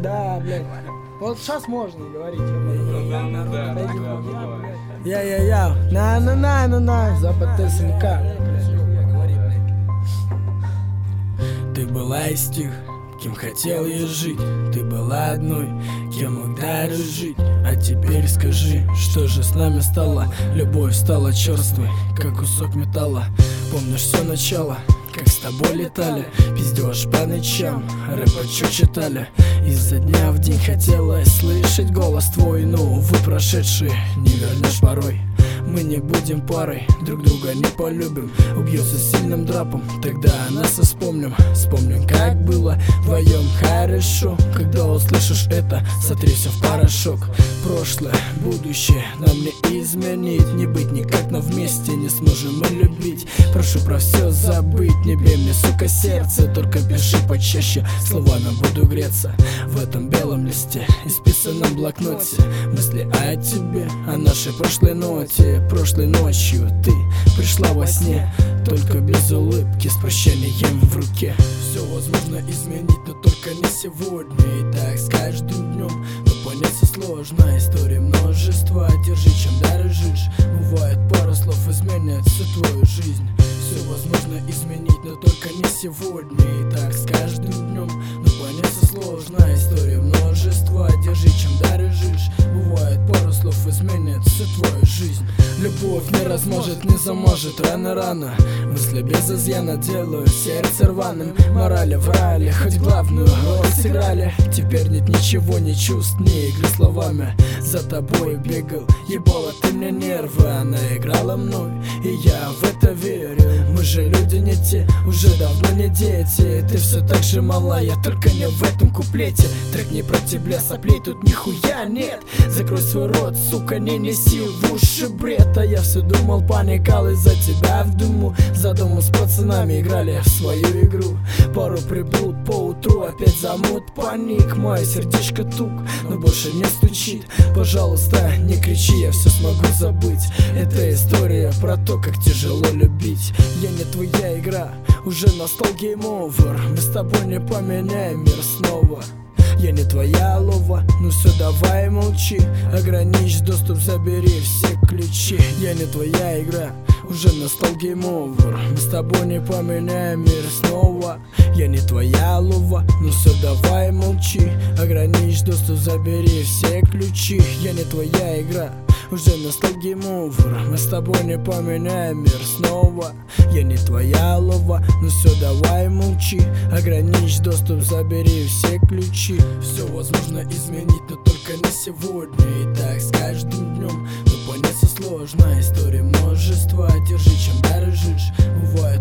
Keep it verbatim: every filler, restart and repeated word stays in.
Да, блядь. Вот сейчас можно говорить. Я-я-я, на-на-на-на-на, запад СНК. Ты была из тех, кем хотел я жить. Ты была одной, кем мог дорожить. А теперь скажи, что же с нами стало? Любовь стала черствой, как кусок металла. Помнишь все начало, как с тобой летали, пиздёж по ночам, рэпачу читали. Изо дня в день хотелось слышать голос твой, но, увы, прошедший не вернешь порой. Мы не будем парой, друг друга не полюбим. Убьется сильным драпом, тогда нас и вспомним. Вспомним, как было вдвоем хорошо. Когда услышишь это, сотрясся в порошок. Прошлое, будущее нам не изменить. Не быть никак, но вместе не сможем мы любить. Прошу про все забыть, не бей мне, сука, сердце. Только пиши почаще, словами буду греться. В этом белом листе, исписанном блокноте, мысли о тебе, о нашей прошлой ноте. Прошлой ночью ты пришла во сне, только без улыбки, с прощанием в руке. Все возможно изменить, но только не сегодня. И так с каждым днем, но поняться сложно. Истории множество, держи, чем дорожишь. Бывает, пару слов изменят всю твою жизнь. Все возможно изменить, но только не сегодня. И так с каждым днем, но поняться сложно. Истории множество, держи, чем дорожишь. Бывает, пару слов изменят всю твою жизнь. Любовь не разможет, не заможет, рано-рано. Мысли без изъяна делают сердце рваным. Морали врали, хоть главную роль сыграли. Теперь нет ничего, ни чувств, ни игры словами. За тобой бегал, ебала ты мне нервы. Она играла мной, и я в это верю. Мы же люди не те, уже давно не дети. Ты все так же мала, я только не в этом куплете. Трек не про тебя, соплей тут нихуя нет. Закрой свой рот, сука, не неси в уши бред. А я все думал, паникал из-за тебя в дыму. За домом с пацанами играли в свою игру. Пару приблуд по утру, опять замут паник. Мое сердечко тук, но больше не стучит. Пожалуйста, не кричи, я все смогу забыть. Это история про то, как тяжело любить. Я не твоя игра, уже настал гейм овер. Мы с тобой не поменяем мир снова. Я не твоя лова, ну все, давай молчи. Ограничь доступ, забери все ключи. Я не твоя игра, уже настал гейм овер. Мы с тобой не поменяем мир снова. Я не твоя лова, ну все, давай молчи. Ограничь доступ, забери все ключи. Я не твоя игра, уже настал гейм овер. Мы с тобой не поменяем мир снова. Я не твоя лова, ну все, давай молчи. Ограничь доступ, забери все ключи. Все возможно изменить, но только не сегодня. И так с каждым днем, но поняться сложно. Истории множество, держи, чем дорожишь. Бывает,